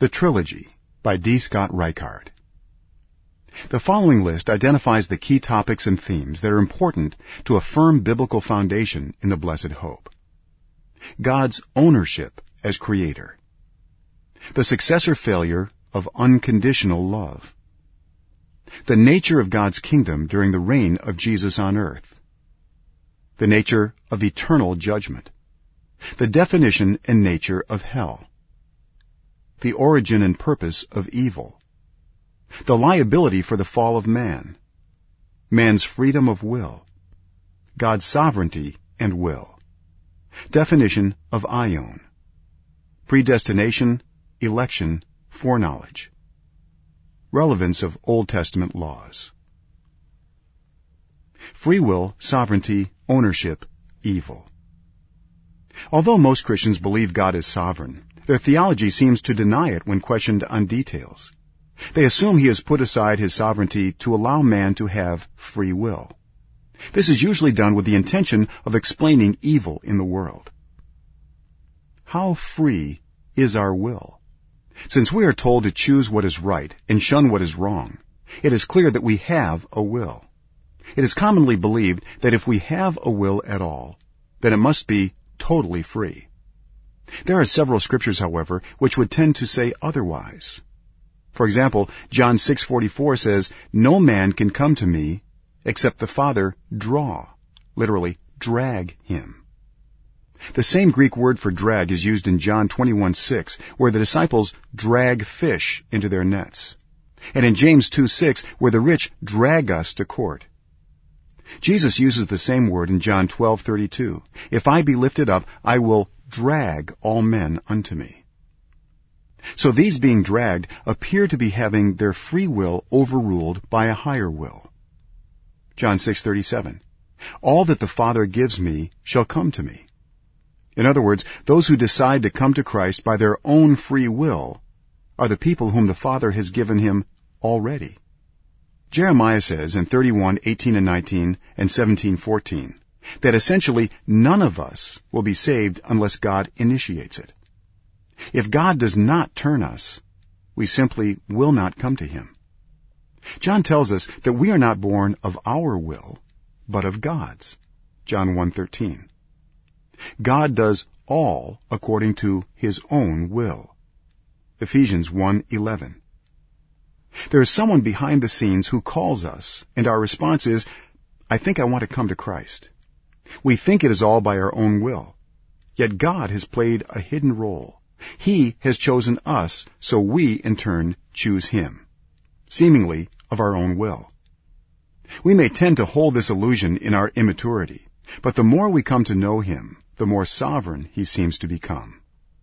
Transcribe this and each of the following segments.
The Trilogy by D. Scott Reichard. The following list identifies the key topics and themes that are important to a firm biblical foundation in the blessed hope. God's ownership as creator. The success or failure of unconditional love. The nature of God's kingdom during the reign of Jesus on earth. The nature of eternal judgment. The definition and nature of hell. The origin and purpose of evil. The liability for the fall of man. Man's freedom of will. God's sovereignty and will. Definition of aion. Predestination, election, foreknowledge. Relevance of Old Testament laws. Free will, sovereignty, ownership, evil. Although most Christians believe God is sovereign, their theology seems to deny it when questioned on details. They assume he has put aside his sovereignty to allow man to have free will. This is usually done with the intention of explaining evil in the world. How free is our will? Since we are told to choose what is right and shun what is wrong, it is clear that we have a will. It is commonly believed that if we have a will at all, then it must be totally free. There are several scriptures, however, which would tend to say otherwise. For example, John 6:44 says, "No man can come to me except the Father draw," literally, drag him. The same Greek word for drag is used in John 21:6, where the disciples drag fish into their nets, and in James 2:6, where the rich drag us to court. Jesus uses the same word in John 12:32. "If I be lifted up, I will drag all men unto me." So these being dragged appear to be having their free will overruled by a higher will. John 6:37. "All that the Father gives me shall come to me." In other words, those who decide to come to Christ by their own free will are the people whom the Father has given him already. Jeremiah says in 31:18 and 19 and 17:14 that essentially none of us will be saved unless God initiates it. If God does not turn us, we simply will not come to him. John tells us that we are not born of our will, but of God's. John 1:13. God does all according to his own will. Ephesians 1:11. There is someone behind the scenes who calls us, and our response is, "I think I want to come to Christ." We think it is all by our own will. Yet God has played a hidden role. He has chosen us, so we, in turn, choose him, seemingly of our own will. We may tend to hold this illusion in our immaturity, but the more we come to know him, the more sovereign he seems to become.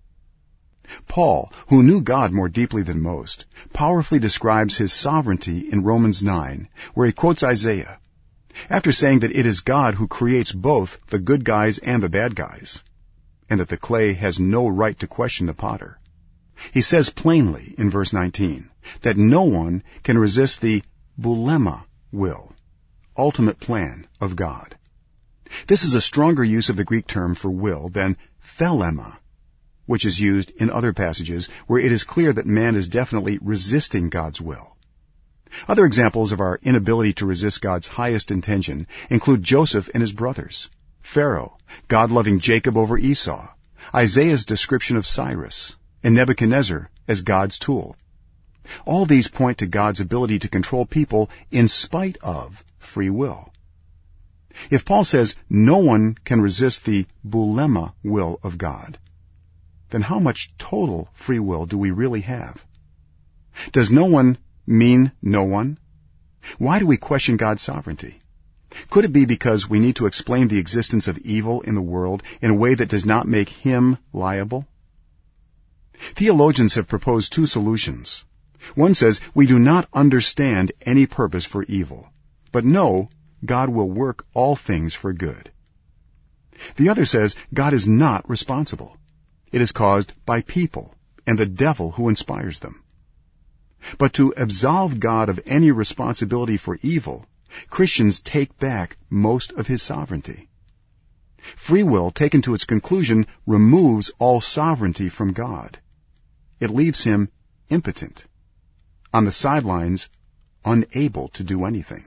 Paul, who knew God more deeply than most, powerfully describes his sovereignty in Romans 9, where he quotes Isaiah. After saying that it is God who creates both the good guys and the bad guys, and that the clay has no right to question the potter, he says plainly in verse 19 that no one can resist the boulema will, ultimate plan of God. This is a stronger use of the Greek term for will than thelema, which is used in other passages where it is clear that man is definitely resisting God's will. Other examples of our inability to resist God's highest intention include Joseph and his brothers, Pharaoh, God loving Jacob over Esau, Isaiah's description of Cyrus, and Nebuchadnezzar as God's tool. All these point to God's ability to control people in spite of free will. If Paul says no one can resist the boulema will of God, then how much total free will do we really have? Does no one mean no one? Why do we question God's sovereignty? Could it be because we need to explain the existence of evil in the world in a way that does not make him liable? Theologians have proposed two solutions. One says we do not understand any purpose for evil, but know God will work all things for good. The other says God is not responsible. It is caused by people and the devil who inspires them. But to absolve God of any responsibility for evil, Christians take back most of his sovereignty. Free will, taken to its conclusion, removes all sovereignty from God. It leaves him impotent, on the sidelines, unable to do anything.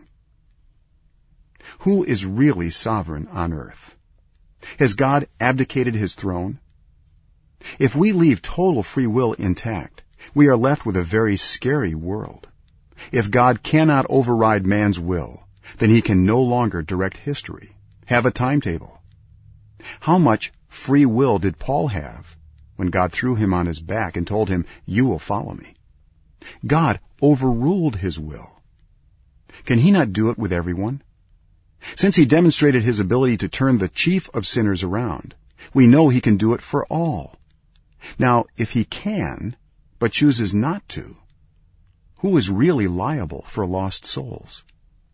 Who is really sovereign on earth? Has God abdicated his throne? If we leave total free will intact, we are left with a very scary world. If God cannot override man's will, then he can no longer direct history, have a timetable. How much free will did Paul have when God threw him on his back and told him, "You will follow me"? God overruled his will. Can he not do it with everyone? Since he demonstrated his ability to turn the chief of sinners around, we know he can do it for all. Now, if he can, but chooses not to, who is really liable for lost souls?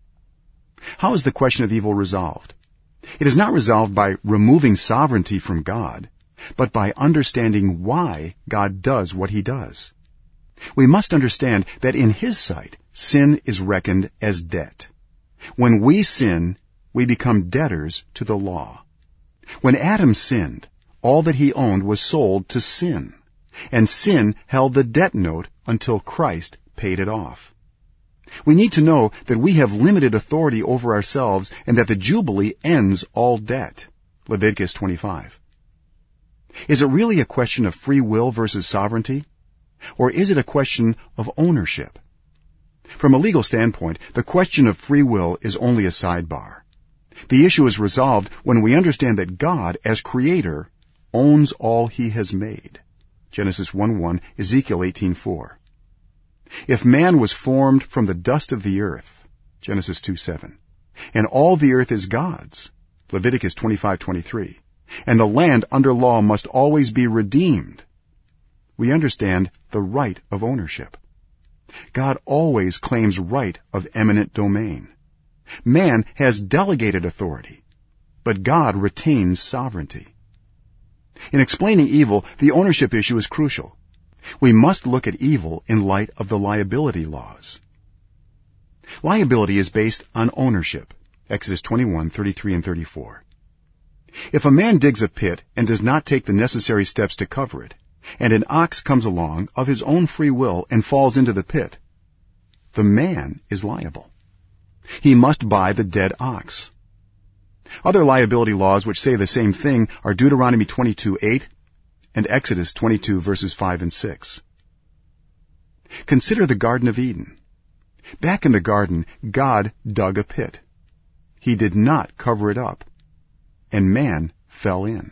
How is the question of evil resolved? It is not resolved by removing sovereignty from God, but by understanding why God does what he does. We must understand that in his sight, sin is reckoned as debt. When we sin, we become debtors to the law. When Adam sinned, all that he owned was sold to sin, and sin held the debt note until Christ paid it off. We need to know that we have limited authority over ourselves and that the Jubilee ends all debt. Leviticus 25. Is it really a question of free will versus sovereignty? Or is it a question of ownership? From a legal standpoint, the question of free will is only a sidebar. The issue is resolved when we understand that God, as creator, owns all he has made. Genesis 1:1, Ezekiel 18:4. If man was formed from the dust of the earth, Genesis 2:7, and all the earth is God's, Leviticus 25:23, and the land under law must always be redeemed, we understand the right of ownership. God always claims right of eminent domain. Man has delegated authority, but God retains sovereignty. In explaining evil, the ownership issue is crucial. We must look at evil in light of the liability laws. Liability is based on ownership, Exodus 21:33 and 34. If a man digs a pit and does not take the necessary steps to cover it, and an ox comes along of his own free will and falls into the pit, the man is liable. He must buy the dead ox. Other liability laws which say the same thing are Deuteronomy 22:8 and Exodus 22 verses 5 and 6. Consider the Garden of Eden. Back in the garden, God dug a pit. He did not cover it up, and man fell in.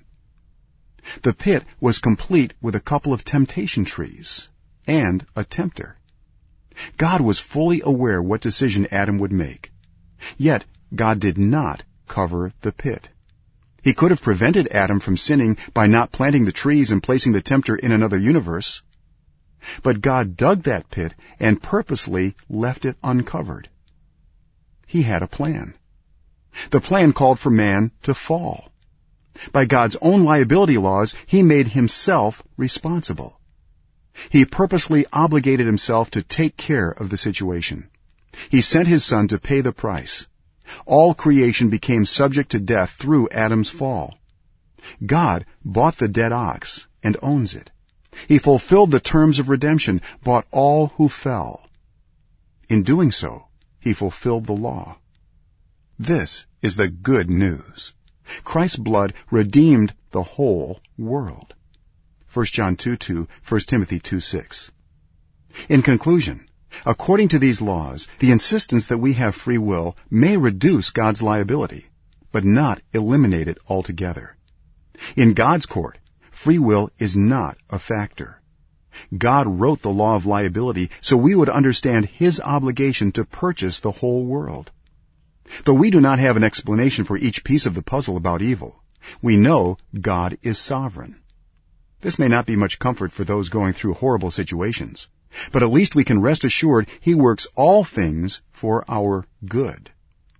The pit was complete with a couple of temptation trees and a tempter. God was fully aware what decision Adam would make. Yet, God did not cover the pit. He could have prevented Adam from sinning by not planting the trees and placing the tempter in another universe. But God dug that pit and purposely left it uncovered. He had a plan. The plan called for man to fall. By God's own liability laws, he made himself responsible. He purposely obligated himself to take care of the situation. He sent his son to pay the price. All creation became subject to death through Adam's fall. God bought the dead ox and owns it. He fulfilled the terms of redemption, bought all who fell. In doing so, he fulfilled the law. This is the good news. Christ's blood redeemed the whole world. 1 John 2:2, 1 Timothy 2:6. In conclusion, according to these laws, the insistence that we have free will may reduce God's liability, but not eliminate it altogether. In God's court, free will is not a factor. God wrote the law of liability so we would understand his obligation to purchase the whole world. Though we do not have an explanation for each piece of the puzzle about evil, we know God is sovereign. This may not be much comfort for those going through horrible situations, but at least we can rest assured he works all things for our good.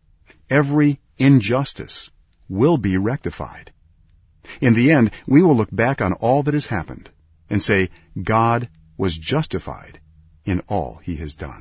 Every injustice will be rectified. In the end, we will look back on all that has happened and say, God was justified in all he has done.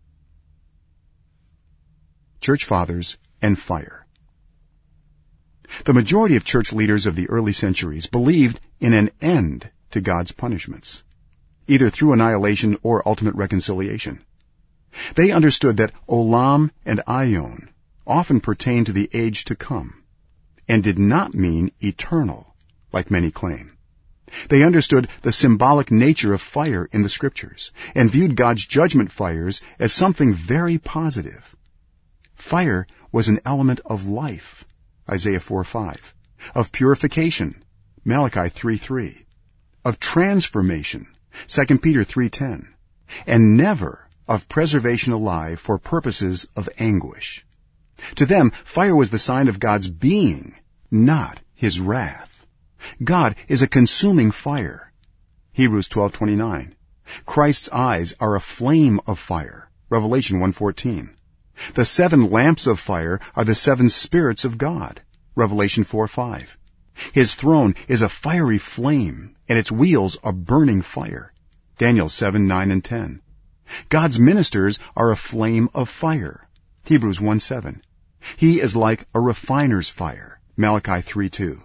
Church Fathers and fire. The majority of church leaders of the early centuries believed in an end to God's punishments. either through annihilation or ultimate reconciliation. They understood that Olam and Aion often pertain to the age to come, and did not mean eternal, like many claim. They understood the symbolic nature of fire in the Scriptures, and viewed God's judgment fires as something very positive. Fire was an element of life, Isaiah 4:5, of purification, Malachi 3:3, of transformation, 2 Peter 3:10, and never of preservation alive for purposes of anguish. To them, fire was the sign of God's being, not his wrath. God is a consuming fire. Hebrews 12:29. Christ's eyes are a flame of fire. Revelation 1:14. The 7 lamps of fire are the 7 spirits of God. Revelation 4:5. His throne is a fiery flame, and its wheels a burning fire. Daniel 7:9 and 10. God's ministers are a flame of fire. Hebrews 1:7. He is like a refiner's fire. Malachi 3:2.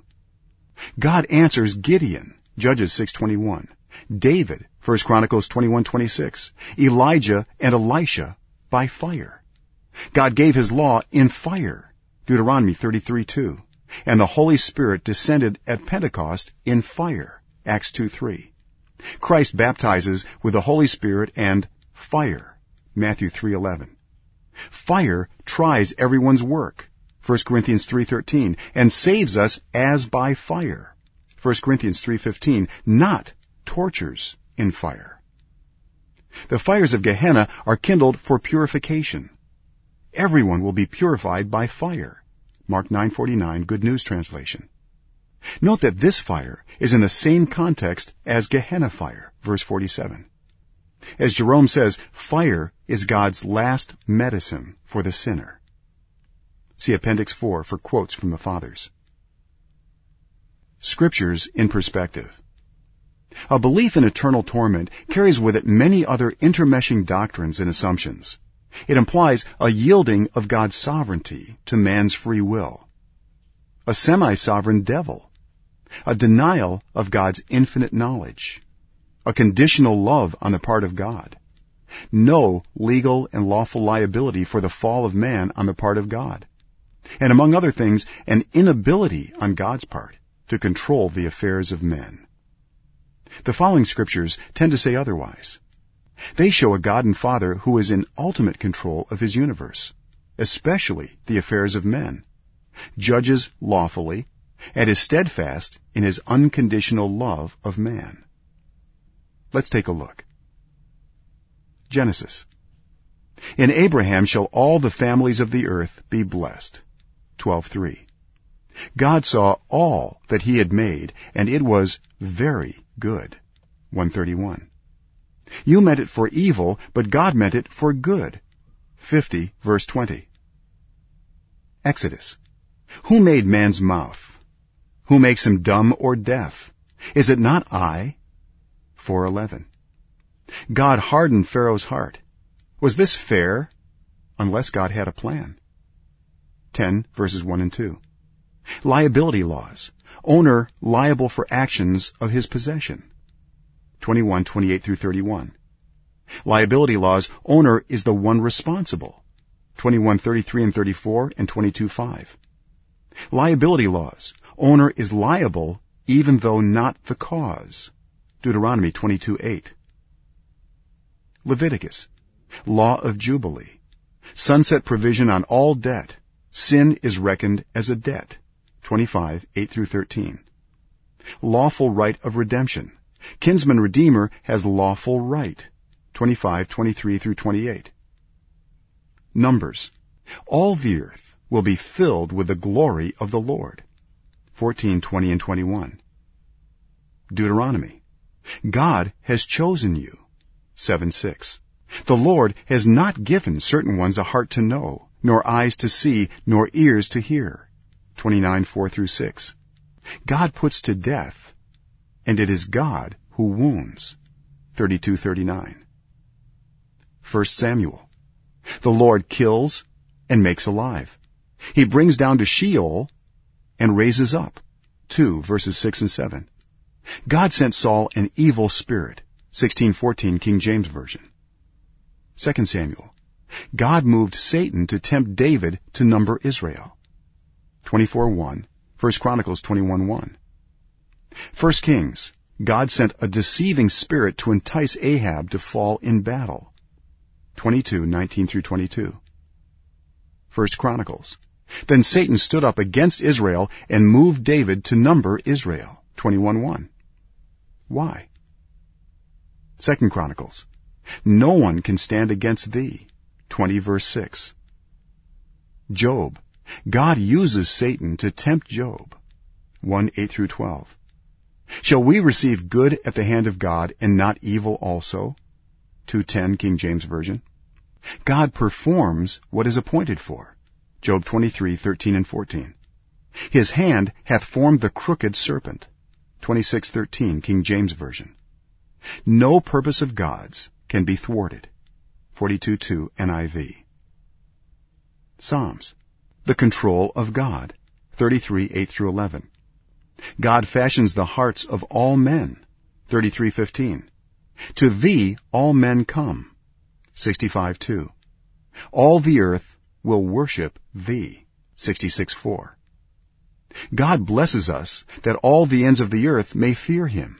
God answers Gideon, Judges 6:21, David, 1 Chronicles 21:26, Elijah and Elisha by fire. God gave his law in fire, Deuteronomy 33:2, and the Holy Spirit descended at Pentecost in fire, Acts 2:3. Christ baptizes with the Holy Spirit and fire, Matthew 3:11. Fire tries everyone's work, 1 Corinthians 3:13, and saves us as by fire, 1 Corinthians 3:15, not tortures in fire. The fires of Gehenna are kindled for purification. Everyone will be purified by fire, Mark 9:49, Good News Translation. Note that this fire is in the same context as Gehenna fire, verse 47. As Jerome says, fire is God's last medicine for the sinner. See Appendix 4 for quotes from the Fathers. Scriptures in perspective. A belief in eternal torment carries with it many other intermeshing doctrines and assumptions. It implies a yielding of God's sovereignty to man's free will, a semi-sovereign devil, a denial of God's infinite knowledge, a conditional love on the part of God, no legal and lawful liability for the fall of man on the part of God, and among other things, an inability on God's part to control the affairs of men. The following scriptures tend to say otherwise. They show a God and Father who is in ultimate control of his universe, especially the affairs of men, judges lawfully, and is steadfast in his unconditional love of man. Let's take a look. Genesis. In Abraham shall all the families of the earth be blessed. 12:3. God saw all that he had made, and it was very good. 131. You meant it for evil, but God meant it for good. 50, verse 20. Exodus. Who made man's mouth? Who makes him dumb or deaf? Is it not I? 4:11. God hardened Pharaoh's heart. Was this fair? Unless God had a plan. 10, verses 1 and 2. Liability laws. Owner liable for actions of his possession. 21:28 through 31. Liability laws. Owner is the one responsible. 21:33 and 34 and 22:5. Liability laws. Owner is liable even though not the cause. Deuteronomy 22:8. Leviticus. Law of Jubilee. Sunset provision on all debt. Sin is reckoned as a debt. 25:8 through 13. Lawful right of redemption. Kinsman redeemer has lawful right. 25:23 through 28. Numbers. All the earth will be filled with the glory of the Lord. 14:20 and 21. Deuteronomy. God has chosen you. 7:6. The Lord has not given certain ones a heart to know, nor eyes to see, nor ears to hear. 29:4 through 6. God puts to death, and it is God who wounds. 32:39. 1 Samuel. The Lord kills and makes alive. He brings down to Sheol and raises up. 2 verses 6 and 7. God sent Saul an evil spirit, 16:14 King James Version. 2 Samuel. God moved Satan to tempt David to number Israel. 24:1. 1 Chronicles 21:1. 1 Kings. God sent a deceiving spirit to entice Ahab to fall in battle. 22:19 through 22. 1 Chronicles. Then Satan stood up against Israel and moved David to number Israel. 21:1. Why? 2 Chronicles. No one can stand against thee. 20 verse 6. Job. God uses Satan to tempt Job. 1:8 through 12. Shall we receive good at the hand of God and not evil also? 2:10 King James Version. God performs what is appointed for. Job 23:13 and 14. His hand hath formed the crooked serpent. 26:13 King James Version. No purpose of God's can be thwarted. 42:2 NIV. Psalms. The control of God. 33:8 through 11. God fashions the hearts of all men. 33:15. To thee all men come. 65:2. All the earth will worship thee. 66:4. God blesses us that all the ends of the earth may fear him.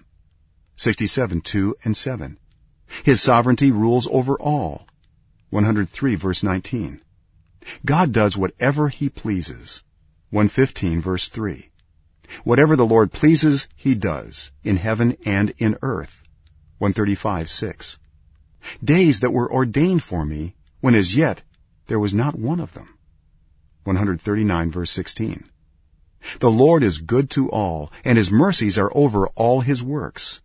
67:2 and 7. His sovereignty rules over all. 103 verse 19. God does whatever he pleases. 115 verse 3. Whatever the Lord pleases, he does, in heaven and in earth. 135:6. Days that were ordained for me, when as yet there was not one of them. 139 verse 16. The Lord is good to all, and his mercies are over all his works.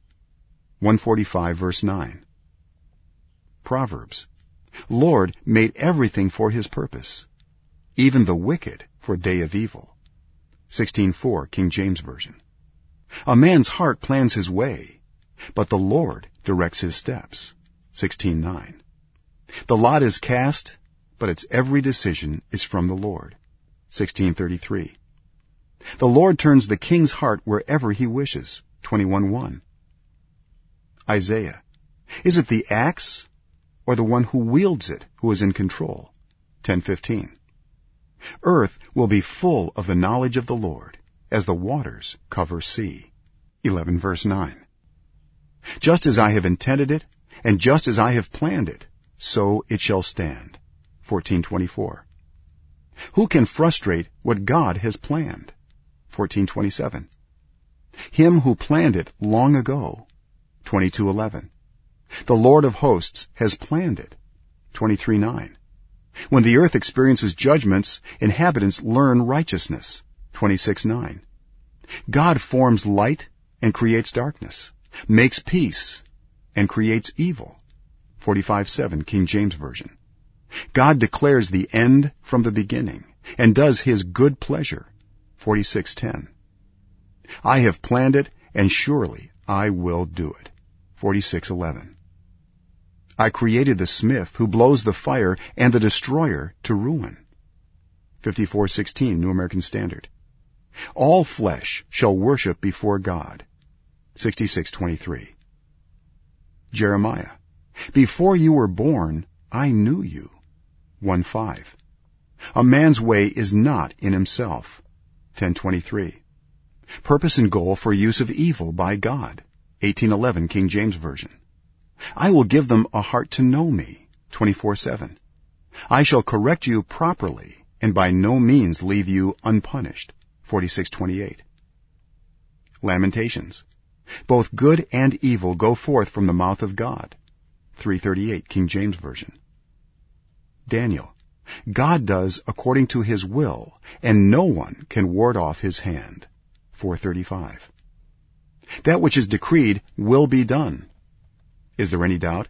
145 verse 9. Proverbs. Lord made everything for his purpose, even the wicked for day of evil. 16:4 King James Version. A man's heart plans his way, but the Lord directs his steps. 16:9. The lot is cast, but its every decision is from the Lord. 16:33. The Lord turns the king's heart wherever he wishes. 21:1. Isaiah. Is it the axe or the one who wields it who is in control? 10:15. Earth will be full of the knowledge of the Lord, as the waters cover sea. 11 verse 9. Just as I have intended it, and just as I have planned it, so it shall stand. 14:24. Who can frustrate what God has planned? 14:27. Him who planned it long ago. 22:11. The Lord of hosts has planned it. 23:9. When the earth experiences judgments, inhabitants learn righteousness. 26:9. God forms light and creates darkness, makes peace and creates evil. 45:7 King James Version. God declares the end from the beginning and does his good pleasure. 46:10. I have planned it, and surely I will do it. 46:11. I created the smith who blows the fire and the destroyer to ruin. 54:16 New American Standard. All flesh shall worship before God. 66:23. Jeremiah. Before you were born, I knew you. 1:5. A man's way is not in himself. 10:23. Purpose and goal for use of evil by God. 18:11 King James Version. I will give them a heart to know me. 24:7. I shall correct you properly and by no means leave you unpunished. 46:28. Lamentations. Both good and evil go forth from the mouth of God. 3:38 King James Version. Daniel. God does according to his will, and no one can ward off his hand. 4:35. That which is decreed will be done. Is there any doubt?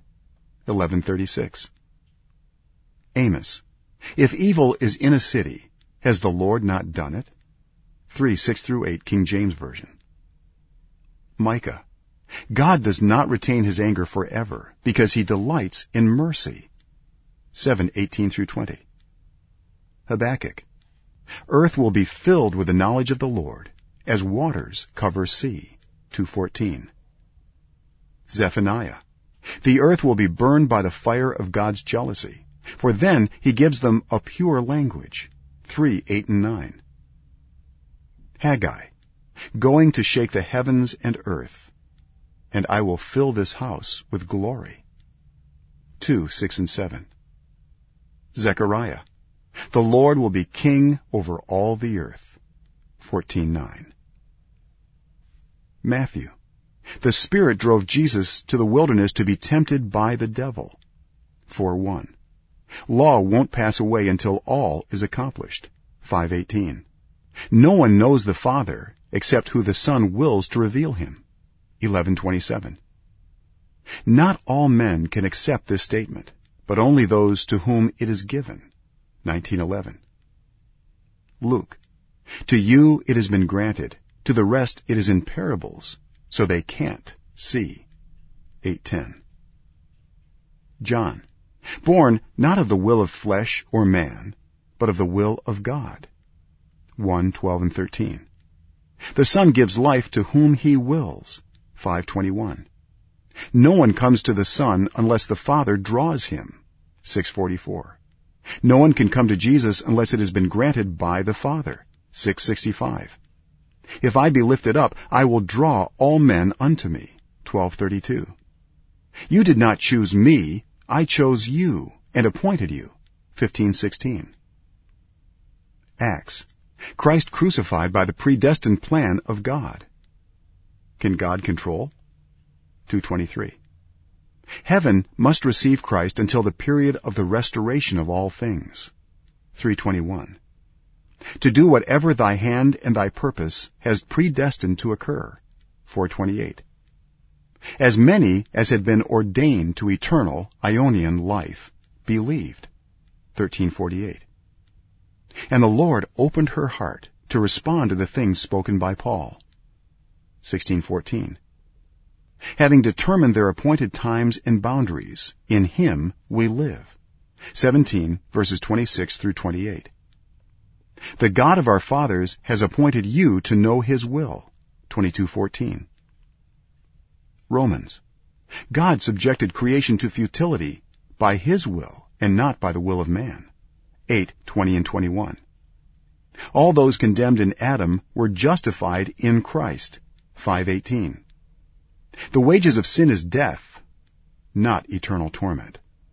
11:36. Amos. If evil is in a city, has the Lord not done it? 3:6 through 8 King James Version. Micah. God does not retain his anger forever, because he delights in mercy. 7:18 through 20. Habakkuk. Earth will be filled with the knowledge of the Lord, as waters cover sea. 2:14. Zephaniah. The earth will be burned by the fire of God's jealousy, for then he gives them a pure language. 3:8 and 9. Haggai, going to shake the heavens and earth, and I will fill this house with glory. 2:6 and 7. Zechariah, the Lord will be king over all the earth. 14:9. Matthew, the Spirit drove Jesus to the wilderness to be tempted by the devil. 4:1. Law won't pass away until all is accomplished. 5:18. No one knows the Father except who the Son wills to reveal him. 11:27. Not all men can accept this statement, but only those to whom it is given. 19:11. Luke, to you it has been granted, to the rest it is in parables, so they can't see. 8:10. John, born not of the will of flesh or man, but of the will of God. 1:12 and 13. The Son gives life to whom he wills. 5:21. No one comes to the Son unless the Father draws him. 6:44. No one can come to Jesus unless it has been granted by the Father. 6:65. If I be lifted up, I will draw all men unto me. 12:32. You did not choose me, I chose you and appointed you. 15:16. Acts, Christ crucified by the predestined plan of God. Can God control? 2:23. Heaven must receive Christ until the period of the restoration of all things. 3:21. To do whatever thy hand and thy purpose has predestined to occur. 4:28. As many as had been ordained to eternal Ionian life believed. 13:48. And the Lord opened her heart to respond to the things spoken by Paul. 16:14. Having determined their appointed times and boundaries, in him we live. 17 verses 26 through 28. The God of our fathers has appointed you to know his will. 22:14. Romans, God subjected creation to futility by his will and not by the will of man. 8:20 and 21. All those condemned in Adam were justified in Christ. 5:18. The wages of sin is death, not eternal torment.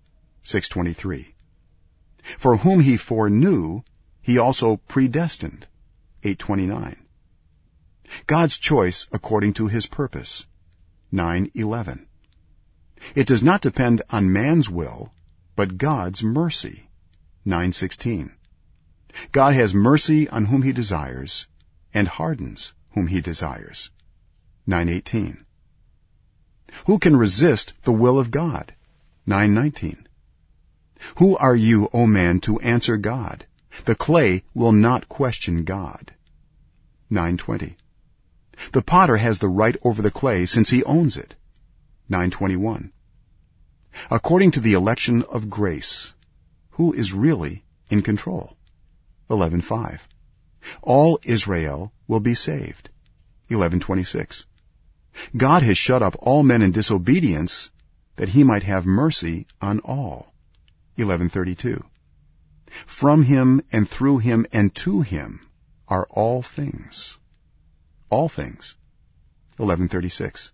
6:23. For whom he foreknew, he also predestined. 8:29. God's choice according to his purpose. 9:11. It does not depend on man's will, but God's mercy. 9:16. God has mercy on whom he desires, and hardens whom he desires. 9:18. Who can resist the will of God? 9:19. Who are you, O man, to answer God? The clay will not question God. 9:20. The potter has the right over the clay since he owns it. 9:21. According to the election of grace, who is really in control? 11:5. All Israel will be saved. 11:26. God has shut up all men in disobedience that he might have mercy on all. 11:32. From him and through him and to him are all things. All things. 11:36.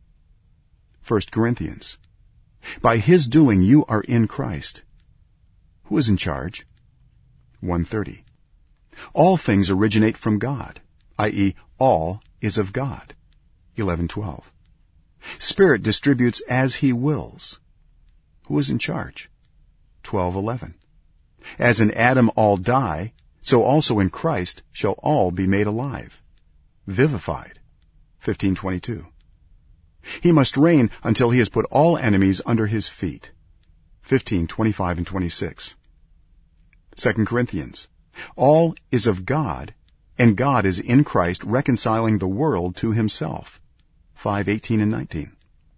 1 Corinthians. By his doing you are in Christ. Who is in charge? 1:30. All things originate from God, i.e., all is of God. 11:12. Spirit distributes as he wills. Who is in charge? 12:11. As in Adam all die, so also in Christ shall all be made alive, vivified. 15:22. He must reign until he has put all enemies under his feet. 15:25 and 26. 2 Corinthians. All is of God, and God is in Christ reconciling the world to himself. 5:18 and 19.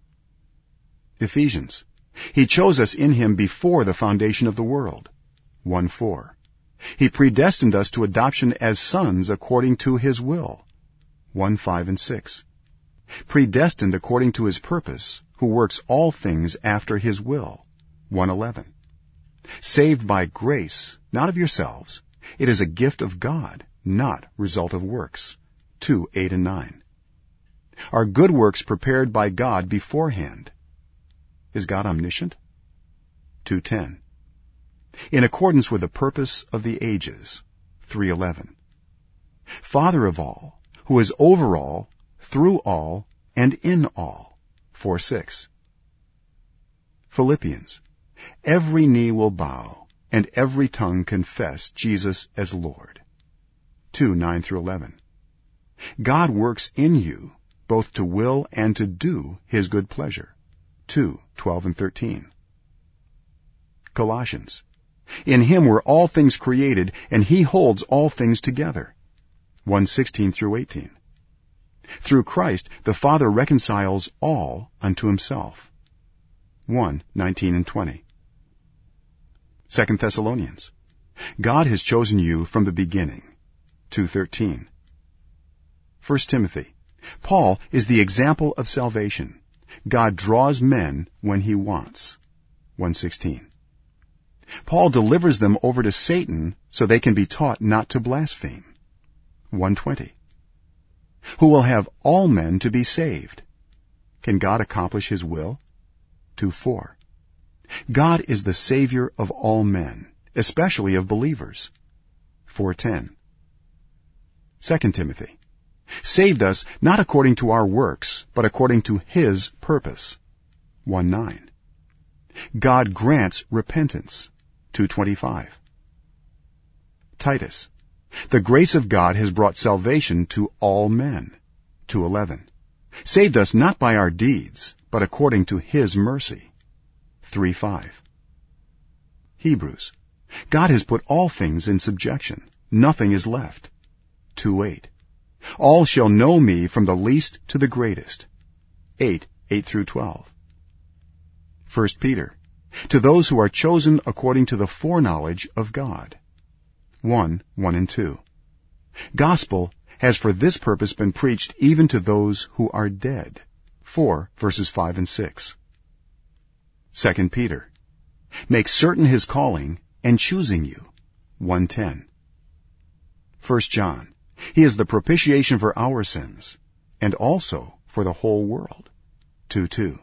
Ephesians. He chose us in him before the foundation of the world. 1:4. He predestined us to adoption as sons according to his will. 1:5 and 6. predestined according to his purpose, who works all things after his will. 1:11. Saved by grace, not of yourselves. It is a gift of God, not result of works. 2:8 and 9. Are good works prepared by God beforehand? Is God omniscient? 2:10. In accordance with the purpose of the ages. 3:11. Father of all, who is over all, through all, and in all. 4:6. Philippians. Every knee will bow, and every tongue confess Jesus as Lord. 2:9 through 11. God works in you, both to will and to do his good pleasure. 2:12 and 13. Colossians. In him were all things created, and he holds all things together. 1:16 through 18. Through Christ, the Father reconciles all unto himself. 1:19 and 20. 2 Thessalonians. God has chosen you from the beginning. 2:13. 1 Timothy. Paul is the example of salvation. God draws men when he wants. 1:16. Paul delivers them over to Satan so they can be taught not to blaspheme. 1:20. Who will have all men to be saved? Can God accomplish his will? 2:4. God is the Savior of all men, especially of believers. 4:10. 2 Timothy. Saved us not according to our works, but according to his purpose. 1:9. God grants repentance. 2:25. Titus. The grace of God has brought salvation to all men. 2:11. Saved us not by our deeds, but according to his mercy. 3:5. Hebrews. God has put all things in subjection. Nothing is left. 2:8. All shall know me from the least to the greatest. 8:8 through 12. 1 Peter. To those who are chosen according to the foreknowledge of God. 1:1 and 2. Gospel has for this purpose been preached even to those who are dead. 4 verses 5 and 6. 2 Peter. Make certain his calling and choosing you. 1:10. 1 John. He is the propitiation for our sins, and also for the whole world. 2:2.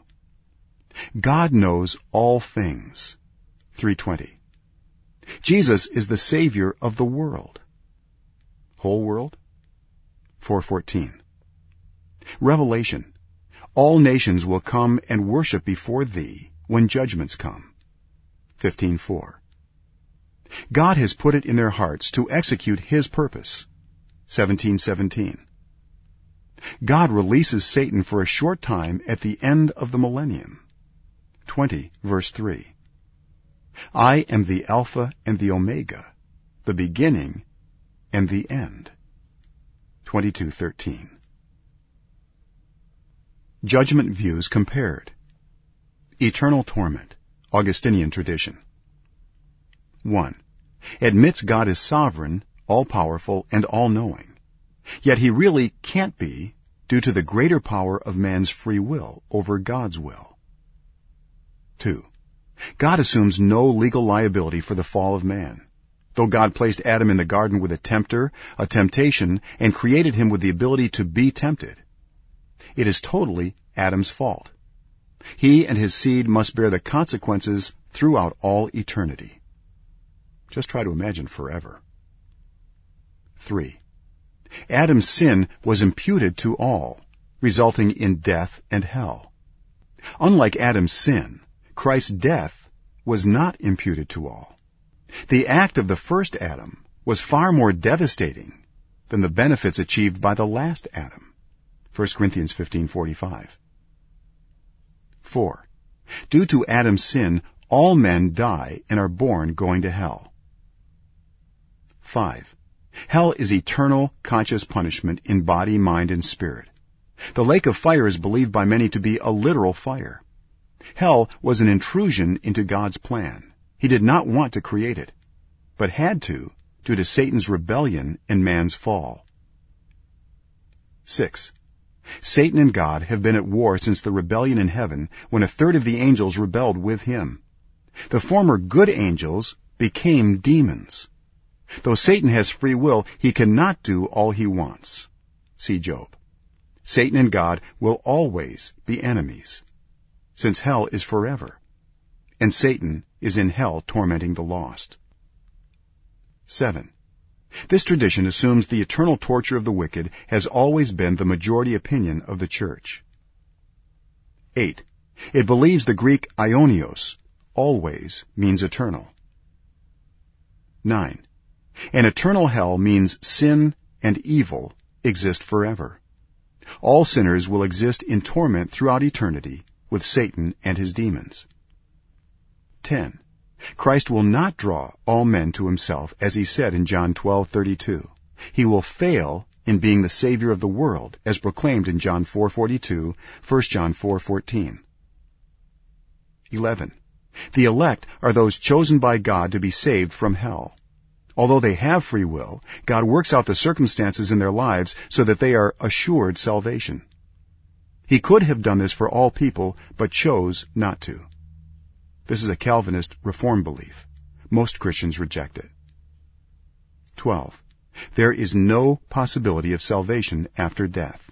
God knows all things. 3:20. Jesus is the Savior of the world. Whole world? 4:14. Revelation. All nations will come and worship before thee when judgments come. 15:4. God has put it in their hearts to execute his purpose. 17:17. God releases Satan for a short time at the end of the millennium. 20 verse 3. I am the Alpha and the Omega, the beginning and the end. 22:13. Judgment views compared. Eternal torment. Augustinian tradition. 1. Admits God is sovereign, all-powerful, and all-knowing. Yet he really can't be due to the greater power of man's free will over God's will. 2. God assumes no legal liability for the fall of man. Though God placed Adam in the garden with a tempter, a temptation, and created him with the ability to be tempted, it is totally Adam's fault. He and his seed must bear the consequences throughout all eternity. Just try to imagine forever. 3. Adam's sin was imputed to all, resulting in death and hell. Unlike Adam's sin, Christ's death was not imputed to all. The act of the first Adam was far more devastating than the benefits achieved by the last Adam. 1 Corinthians 15:45. 4. Due to Adam's sin, all men die and are born going to hell. 5. Hell is eternal, conscious punishment in body, mind, and spirit. The lake of fire is believed by many to be a literal fire. Hell was an intrusion into God's plan. He did not want to create it, but had to due to Satan's rebellion and man's fall. 6. Satan and God have been at war since the rebellion in heaven, when a third of the angels rebelled with him. The former good angels became demons. Though Satan has free will, he cannot do all he wants. See Job. Satan and God will always be enemies, since hell is forever, and Satan is in hell tormenting the lost. 7. This tradition assumes the eternal torture of the wicked has always been the majority opinion of the Church. 8. It believes the Greek aionios, always, means eternal. 9. An eternal hell means sin and evil exist forever. All sinners will exist in torment throughout eternity with Satan and his demons. 10. Christ will not draw all men to himself, as he said in John 12:32. He will fail in being the Savior of the world, as proclaimed in John 4:42, 1 John 4:14. 11. The elect are those chosen by God to be saved from hell. Although they have free will, God works out the circumstances in their lives so that they are assured salvation. He could have done this for all people, but chose not to. This is a Calvinist Reformed belief. Most Christians reject it. 12. There is no possibility of salvation after death.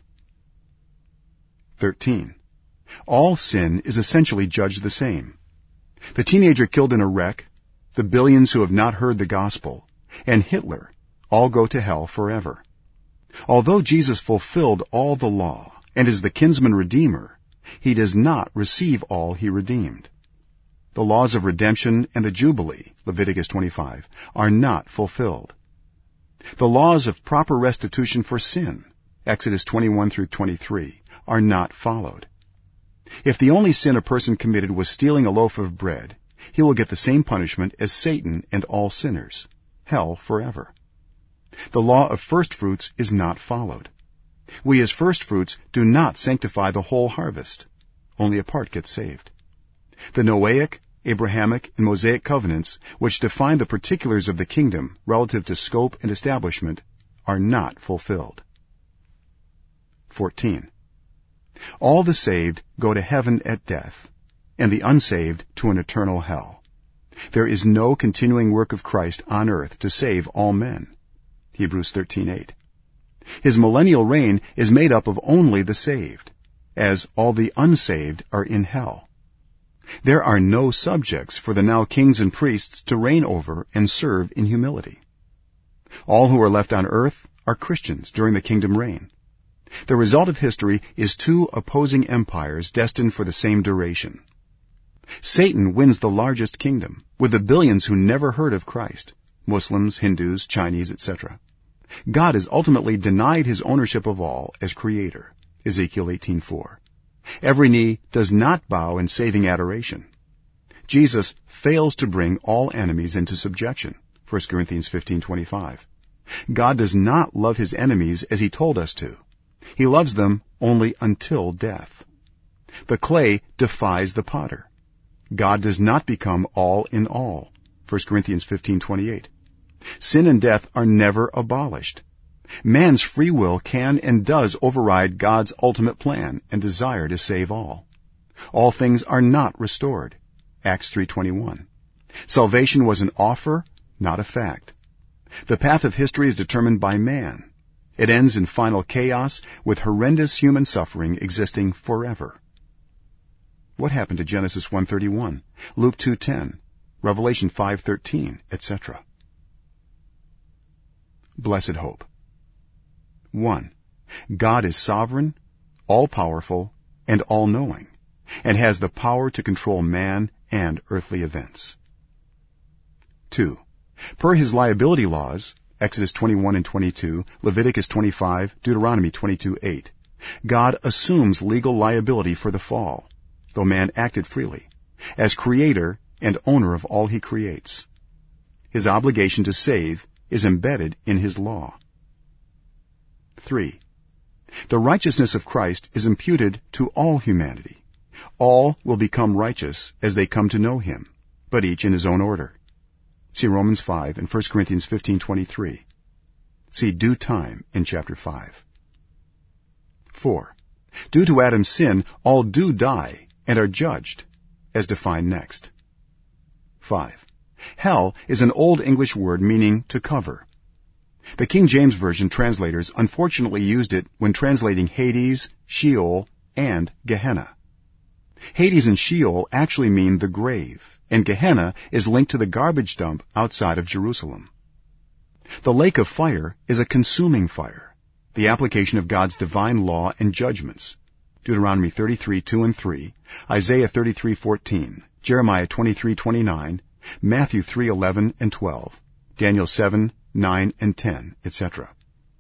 13. All sin is essentially judged the same. The teenager killed in a wreck, the billions who have not heard the gospel, and Hitler all go to hell forever. Although Jesus fulfilled all the law and is the kinsman redeemer, he does not receive all he redeemed. The laws of redemption and the Jubilee, Leviticus 25, are not fulfilled. The laws of proper restitution for sin, Exodus 21 through 23, are not followed. If the only sin a person committed was stealing a loaf of bread, he will get the same punishment as Satan and all sinners, hell forever. The law of first fruits is not followed. We as first fruits do not sanctify the whole harvest. Only a part gets saved. The Noahic, Abrahamic, and Mosaic covenants, which define the particulars of the kingdom relative to scope and establishment, are not fulfilled. 14. All the saved go to heaven at death, and the unsaved to an eternal hell. There is no continuing work of Christ on earth to save all men. Hebrews 13:8. His millennial reign is made up of only the saved, as all the unsaved are in hell. There are no subjects for the now kings and priests to reign over and serve in humility. All who are left on earth are Christians during the kingdom reign. The result of history is two opposing empires destined for the same duration. Satan wins the largest kingdom, with the billions who never heard of Christ, Muslims, Hindus, Chinese, etc. God is ultimately denied his ownership of all as creator, Ezekiel 18:4. Every knee does not bow in saving adoration. Jesus fails to bring all enemies into subjection, 1 Corinthians 15:25. God does not love his enemies as he told us to. He loves them only until death. The clay defies the potter. God does not become all in all, 1 Corinthians 15:28. Sin and death are never abolished. Man's free will can and does override God's ultimate plan and desire to save all. All things are not restored, Acts 3:21. Salvation was an offer, not a fact. The path of history is determined by man. It ends in final chaos with horrendous human suffering existing forever. What happened to Genesis 1:31, Luke 2:10, Revelation 5:13, etc.? Blessed hope. 1. God is sovereign, all-powerful, and all-knowing, and has the power to control man and earthly events. 2. Per his liability laws, Exodus 21 and 22, Leviticus 25, Deuteronomy 22:8, God assumes legal liability for the fall, though man acted freely, as creator and owner of all he creates. His obligation to save is embedded in his law. 3. The righteousness of Christ is imputed to all humanity. All will become righteous as they come to know him, but each in his own order. See Romans 5 and 1 Corinthians 15:23. See due time in chapter 5. 4. Due to Adam's sin, all do die and are judged, as defined next. 5. Hell is an Old English word meaning to cover. The King James Version translators unfortunately used it when translating Hades, Sheol, and Gehenna. Hades and Sheol actually mean the grave, and Gehenna is linked to the garbage dump outside of Jerusalem. The lake of fire is a consuming fire, the application of God's divine law and judgments. Deuteronomy 33:2 and 3, Isaiah 33:14, Jeremiah 23:29, Matthew 3:11 and 12, Daniel 7:9 and 10, etc.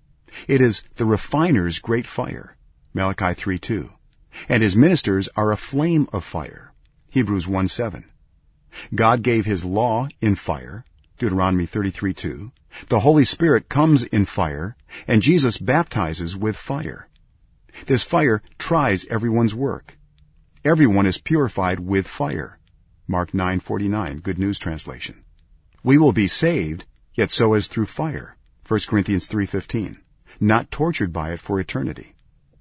It is the refiner's great fire, Malachi 3:2, and his ministers are a flame of fire, Hebrews 1:7. God gave his law in fire, Deuteronomy 33:2. The Holy Spirit comes in fire, and Jesus baptizes with fire. This fire tries everyone's work. Everyone is purified with fire, Mark 9:49, Good News Translation. We will be saved, yet so as through fire, 1 Corinthians 3:15, not tortured by it for eternity.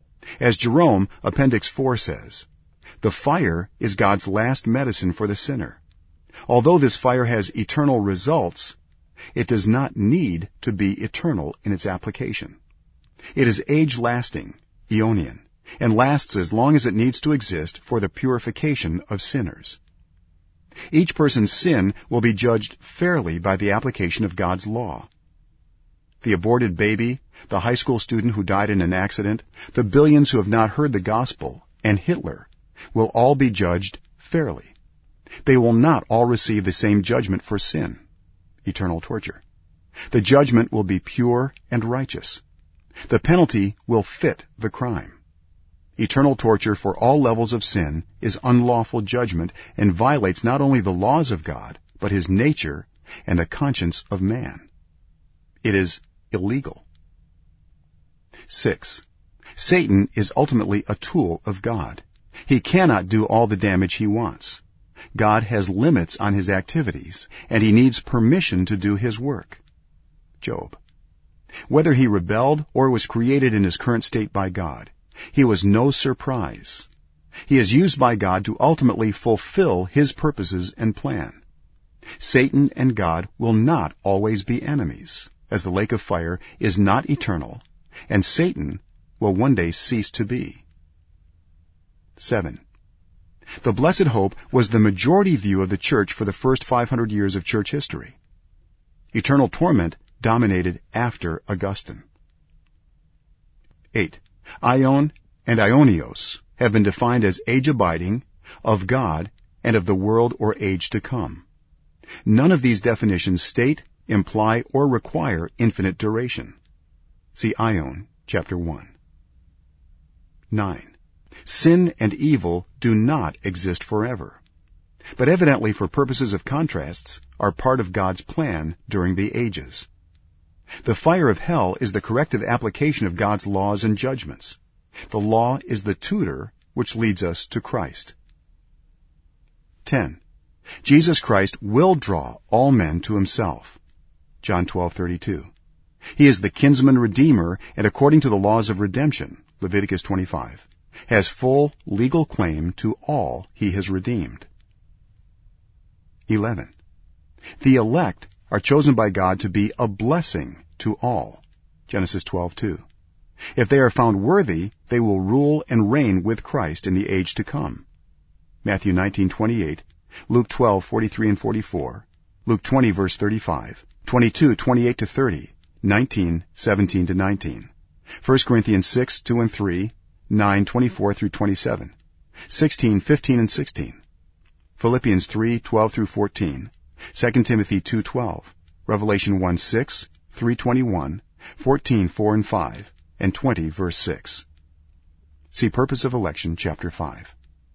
As Jerome, Appendix 4 says, the fire is God's last medicine for the sinner. Although this fire has eternal results, it does not need to be eternal in its application. It is age-lasting, Aeonian, and lasts as long as it needs to exist for the purification of sinners. Each person's sin will be judged fairly by the application of God's law. The aborted baby, the high school student who died in an accident, the billions who have not heard the gospel, and Hitler will all be judged fairly. They will not all receive the same judgment for sin, eternal torture. The judgment will be pure and righteous. The penalty will fit the crime. Eternal torture for all levels of sin is unlawful judgment and violates not only the laws of God, but his nature and the conscience of man. It is illegal. 6. Satan is ultimately a tool of God. He cannot do all the damage he wants. God has limits on his activities, and he needs permission to do his work. Job. Whether he rebelled or was created in his current state by God, he was no surprise. He is used by God to ultimately fulfill his purposes and plan. Satan and God will not always be enemies, as the lake of fire is not eternal, and Satan will one day cease to be. 7. The Blessed Hope was the majority view of the church for the first 500 years of church history. Eternal torment dominated after Augustine. 8. Aion and Aionios have been defined as age-abiding, of God, and of the world or age to come. None of these definitions state, imply, or require infinite duration. See Aion, chapter 1. 9. Sin and evil do not exist forever, but evidently for purposes of contrasts are part of God's plan during the ages. The fire of hell is the corrective application of God's laws and judgments. The law is the tutor which leads us to Christ. 10. Jesus Christ will draw all men to himself. John 12:32. He is the kinsman redeemer, and according to the laws of redemption, Leviticus 25, has full legal claim to all he has redeemed. 11. The elect are chosen by God to be a blessing to all. Genesis 12:2. If they are found worthy, they will rule and reign with Christ in the age to come. Matthew 19:28, Luke 12:43 and 44, Luke 20 verse 35, 22:28 to 30, 19:17 to 19, 1 Corinthians 6:2 and 3, 9:24 through 27, 16:15 and 16, Philippians 3:12 through 14, 2 Timothy 2:12, Revelation 1:6, 3:21, 14:4 and 5, and 20 verse 6. See Purpose of Election, chapter 5.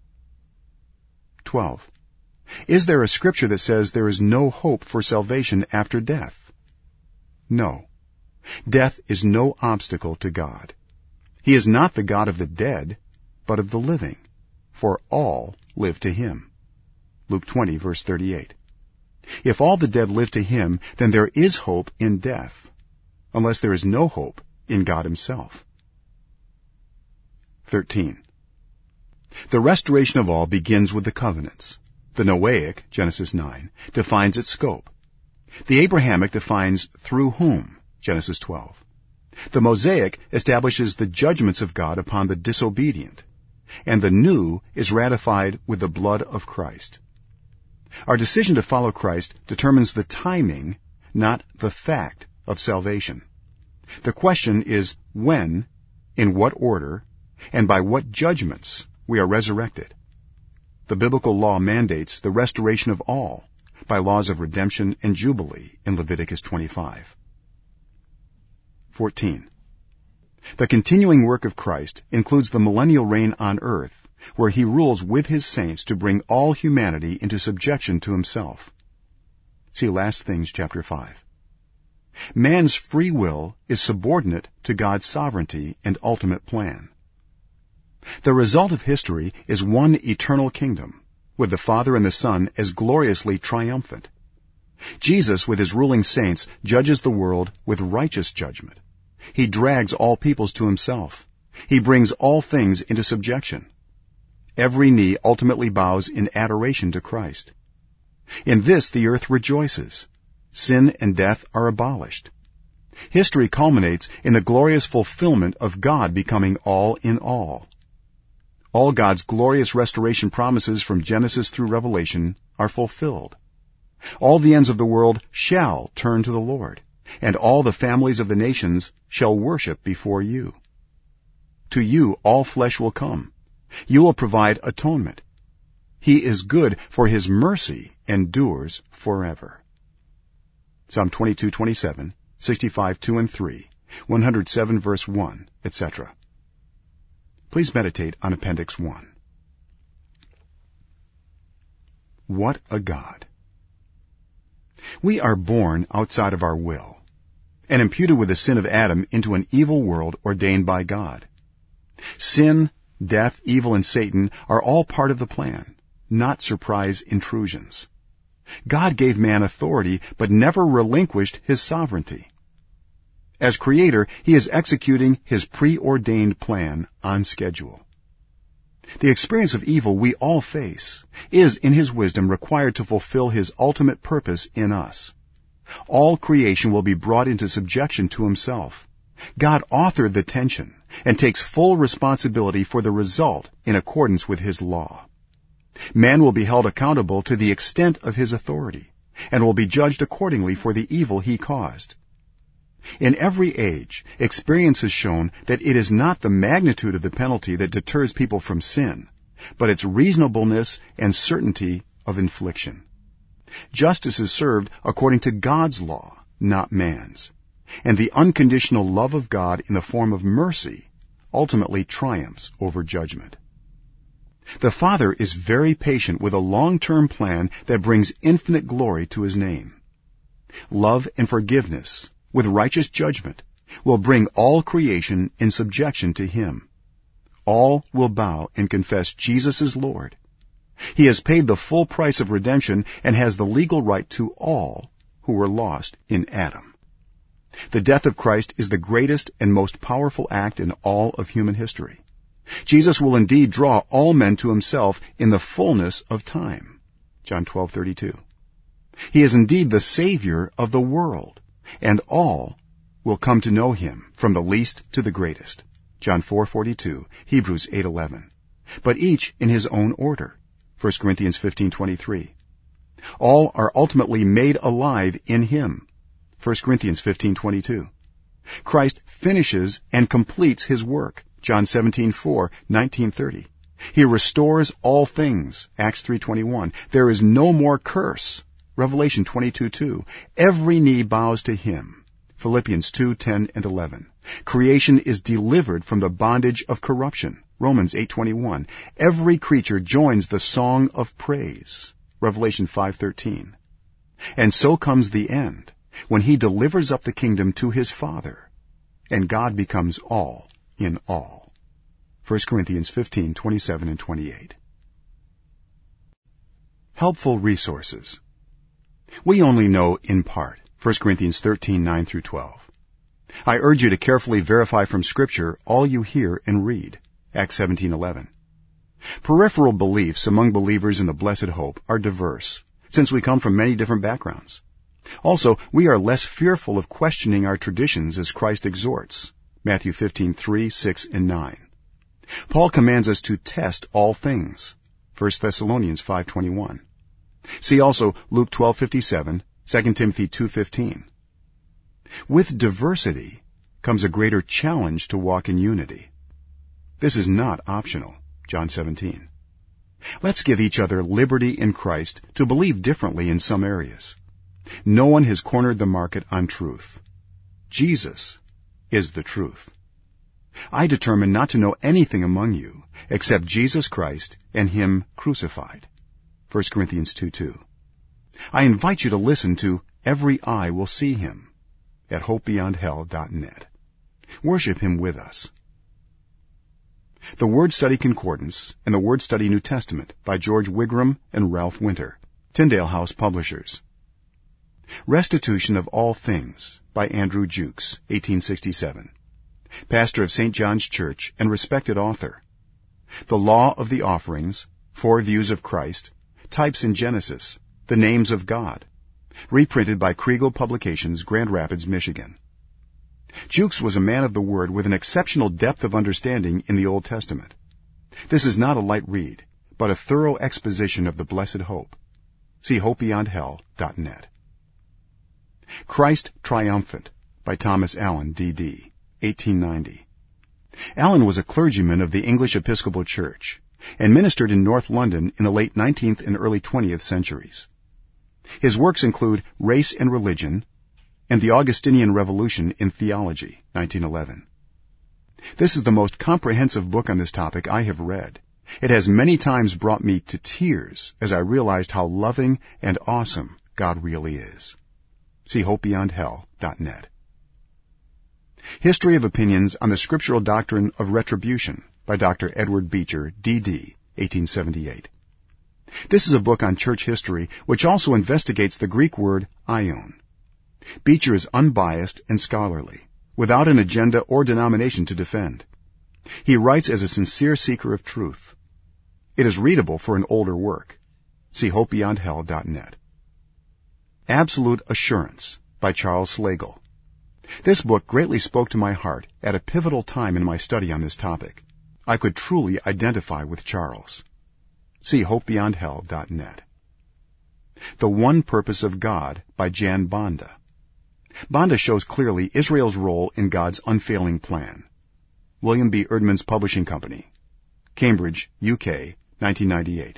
12. Is there a scripture that says there is no hope for salvation after death? No. Death is no obstacle to God. He is not the God of the dead, but of the living, for all live to him. Luke 20 verse 38. If all the dead live to him, then there is hope in death, unless there is no hope in God himself. 13. The restoration of all begins with the covenants. The Noahic, Genesis 9, defines its scope. The Abrahamic defines through whom, Genesis 12. The Mosaic establishes the judgments of God upon the disobedient, and the new is ratified with the blood of Christ. Our decision to follow Christ determines the timing, not the fact, of salvation. The question is when, in what order, and by what judgments we are resurrected. The biblical law mandates the restoration of all by laws of redemption and jubilee in Leviticus 25. 14. The continuing work of Christ includes the millennial reign on earth, where he rules with his saints to bring all humanity into subjection to himself. See Last Things, chapter 5. Man's free will is subordinate to God's sovereignty and ultimate plan. The result of history is one eternal kingdom, with the Father and the Son as gloriously triumphant. Jesus, with his ruling saints, judges the world with righteous judgment. He drags all peoples to himself. He brings all things into subjection. Every knee ultimately bows in adoration to Christ. In this the earth rejoices. Sin and death are abolished. History culminates in the glorious fulfillment of God becoming all in all. All God's glorious restoration promises from Genesis through Revelation are fulfilled. All the ends of the world shall turn to the Lord, and all the families of the nations shall worship before you. To you all flesh will come. You will provide atonement. He is good, for his mercy endures forever. Psalm 22:27, 65:2 and 3, 107 verse 1, etc. Please meditate on Appendix 1. What a God! We are born outside of our will, and imputed with the sin of Adam into an evil world ordained by God. Sin, death, evil, and Satan are all part of the plan, not surprise intrusions. God gave man authority, but never relinquished his sovereignty. As Creator, he is executing his preordained plan on schedule. The experience of evil we all face is, in his wisdom, required to fulfill his ultimate purpose in us. All creation will be brought into subjection to himself. God authored the tension and takes full responsibility for the result in accordance with his law. Man will be held accountable to the extent of his authority and will be judged accordingly for the evil he caused. In every age, experience has shown that it is not the magnitude of the penalty that deters people from sin, but its reasonableness and certainty of infliction. Justice is served according to God's law, not man's, and the unconditional love of God in the form of mercy ultimately triumphs over judgment. The Father is very patient with a long-term plan that brings infinite glory to his name. Love and forgiveness, with righteous judgment, will bring all creation in subjection to him. All will bow and confess Jesus is Lord. He has paid the full price of redemption and has the legal right to all who were lost in Adam. The death of Christ is the greatest and most powerful act in all of human history. Jesus will indeed draw all men to himself in the fullness of time. John 12:32. He is indeed the Savior of the world, and all will come to know him, from the least to the greatest. John 4:42, Hebrews 8:11. But each in his own order. 1 Corinthians 15:23. All are ultimately made alive in him. 1 Corinthians 15:22. Christ finishes and completes his work. John 17:4, 19:30. He restores all things. Acts 3:21. There is no more curse. Revelation 22:2. Every knee bows to him. Philippians 2:10 and 11. Creation is delivered from the bondage of corruption. Romans 8:21. Every creature joins the song of praise. Revelation 5:13. And so comes the end, when he delivers up the kingdom to his Father, and God becomes all in all. 1 Corinthians 15:27 and 28. Helpful resources. We only know in part. 1 Corinthians 13:9 through 12. I urge you to carefully verify from Scripture all you hear and read, Acts 17:11. Peripheral beliefs among believers in the blessed hope are diverse, since we come from many different backgrounds. Also, we are less fearful of questioning our traditions as Christ exhorts, Matthew 15:3, 6, and 9. Paul commands us to test all things, 1 Thessalonians 5:21. See also Luke 12:57, 2 Timothy 2:15. With diversity comes a greater challenge to walk in unity. This is not optional, John 17. Let's give each other liberty in Christ to believe differently in some areas. No one has cornered the market on truth. Jesus is the truth. I determine not to know anything among you except Jesus Christ and Him crucified. 1 Corinthians 2:2. I invite you to listen to Every Eye Will See Him at hopebeyondhell.net. Worship Him with us. The Word Study Concordance and the Word Study New Testament by George Wigram and Ralph Winter, Tyndale House Publishers. Restitution of All Things by Andrew Jukes, 1867. Pastor of St. John's Church and respected author. The Law of the Offerings, Four Views of Christ, Types in Genesis, The Names of God. Reprinted by Kriegel Publications, Grand Rapids, Michigan. Jukes was a man of the Word with an exceptional depth of understanding in the Old Testament. This is not a light read, but a thorough exposition of the blessed hope. See hopebeyondhell.net. Christ Triumphant by Thomas Allen, D.D., 1890. Allen was a clergyman of the English Episcopal Church and ministered in North London in the late 19th and early 20th centuries. His works include Race and Religion and the Augustinian Revolution in Theology, 1911. This is the most comprehensive book on this topic I have read. It has many times brought me to tears as I realized how loving and awesome God really is. See hopebeyondhell.net. History of Opinions on the Scriptural Doctrine of Retribution by Dr. Edward Beecher, D.D., 1878. This is a book on church history which also investigates the Greek word aion. Beecher is unbiased and scholarly, without an agenda or denomination to defend. He writes as a sincere seeker of truth. It is readable for an older work. See hopebeyondhell.net. Absolute Assurance by Charles Slagle. This book greatly spoke to my heart at a pivotal time in my study on this topic. I could truly identify with Charles. See hopebeyondhell.net. The One Purpose of God by Jan Bonda. Bonda shows clearly Israel's role in God's unfailing plan. William B. Erdman's Publishing Company. Cambridge, UK, 1998.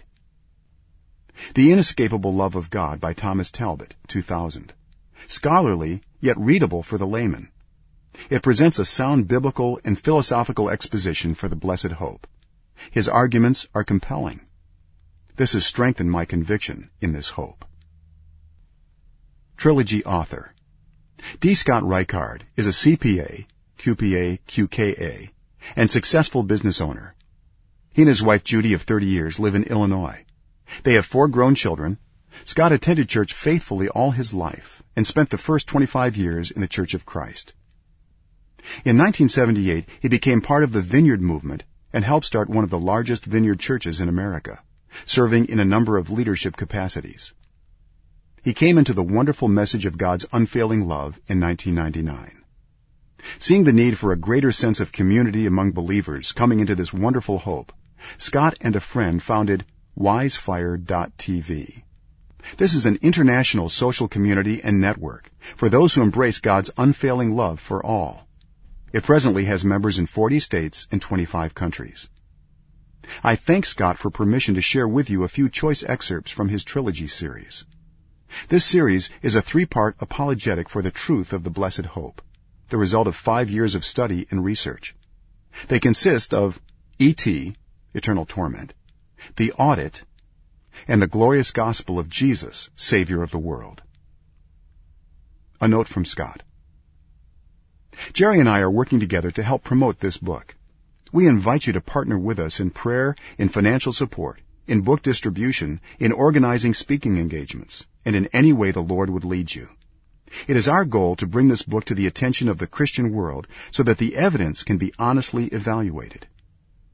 The Inescapable Love of God by Thomas Talbot, 2000. Scholarly, yet readable for the layman. It presents a sound biblical and philosophical exposition for the blessed hope. His arguments are compelling. This has strengthened my conviction in this hope. Trilogy author. D. Scott Reichard is a CPA, QPA, QKA, and successful business owner. He and his wife Judy of 30 years live in Illinois. They have 4 grown children. Scott attended church faithfully all his life and spent the first 25 years in the Church of Christ. In 1978, he became part of the Vineyard movement and helped start one of the largest vineyard churches in America, serving in a number of leadership capacities. He came into the wonderful message of God's unfailing love in 1999. Seeing the need for a greater sense of community among believers coming into this wonderful hope, Scott and a friend founded wisefire.tv. This is an international social community and network for those who embrace God's unfailing love for all. It presently has members in 40 states and 25 countries. I thank Scott for permission to share with you a few choice excerpts from his trilogy series. This series is a 3-part apologetic for the truth of the blessed hope, the result of 5 years of study and research. They consist of E.T., Eternal Torment, The Audit, and the Glorious Gospel of Jesus, Savior of the World. A note from Scott. Jerry and I are working together to help promote this book. We invite you to partner with us in prayer, in financial support, in book distribution, in organizing speaking engagements, and in any way the Lord would lead you. It is our goal to bring this book to the attention of the Christian world so that the evidence can be honestly evaluated.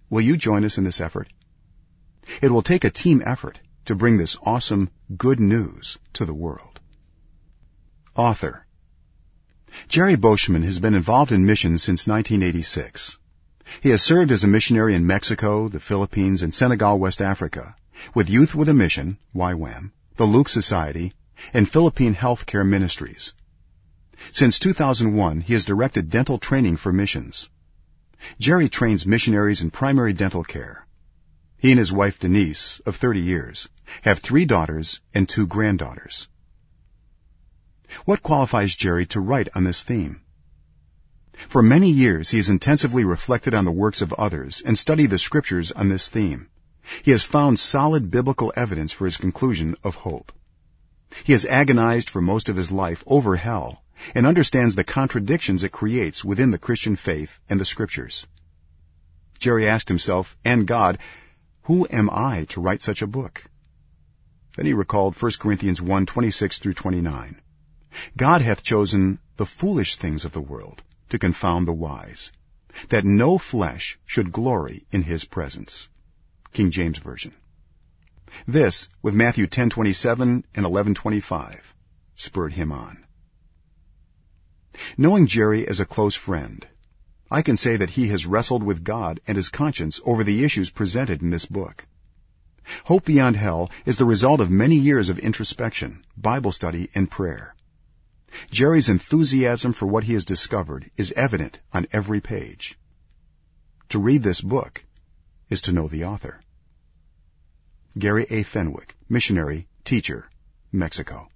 Will you join us in this effort? It will take a team effort to bring this awesome good news to the world. Author Jerry Boschman has been involved in missions since 1986. He has served as a missionary in Mexico, the Philippines, and Senegal, West Africa, with Youth with a Mission, YWAM, the Luke Society, and Philippine Healthcare Ministries. Since 2001, he has directed dental training for missions. Jerry trains missionaries in primary dental care. He and his wife, Denise, of 30 years, have 3 daughters and 2 granddaughters. What qualifies Jerry to write on this theme? For many years, he has intensively reflected on the works of others and studied the scriptures on this theme. He has found solid biblical evidence for his conclusion of hope. He has agonized for most of his life over hell and understands the contradictions it creates within the Christian faith and the scriptures. Jerry asked himself and God, "Who am I to write such a book?" Then he recalled 1 Corinthians 1:26 through 29. God hath chosen the foolish things of the world to confound the wise, that no flesh should glory in his presence. King James Version. This, with Matthew 10:27 and 11:25, spurred him on. Knowing Jerry as a close friend, I can say that he has wrestled with God and his conscience over the issues presented in this book. Hope Beyond Hell is the result of many years of introspection, Bible study, and prayer. Jerry's enthusiasm for what he has discovered is evident on every page. To read this book is to know the author. Gary A. Fenwick, missionary, teacher, Mexico.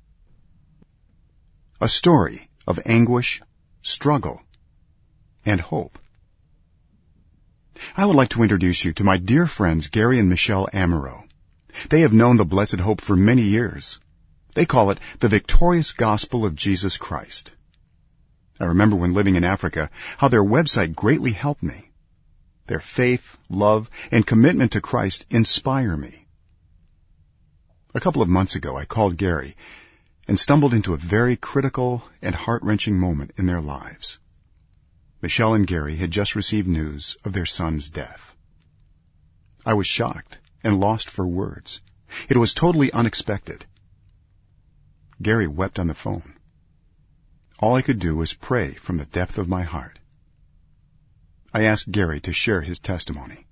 A story of anguish, struggle, and hope. I would like to introduce you to my dear friends Gary and Michelle Amaro. They have known the Blessed Hope for many years. They call it the victorious gospel of Jesus Christ. I remember when living in Africa how their website greatly helped me. Their faith, love, and commitment to Christ inspire me. A couple of months ago, I called Gary and stumbled into a very critical and heart-wrenching moment in their lives. Michelle and Gary had just received news of their son's death. I was shocked and lost for words. It was totally unexpected. Gary wept on the phone. All I could do was pray from the depth of my heart. I asked Gary to share his testimony.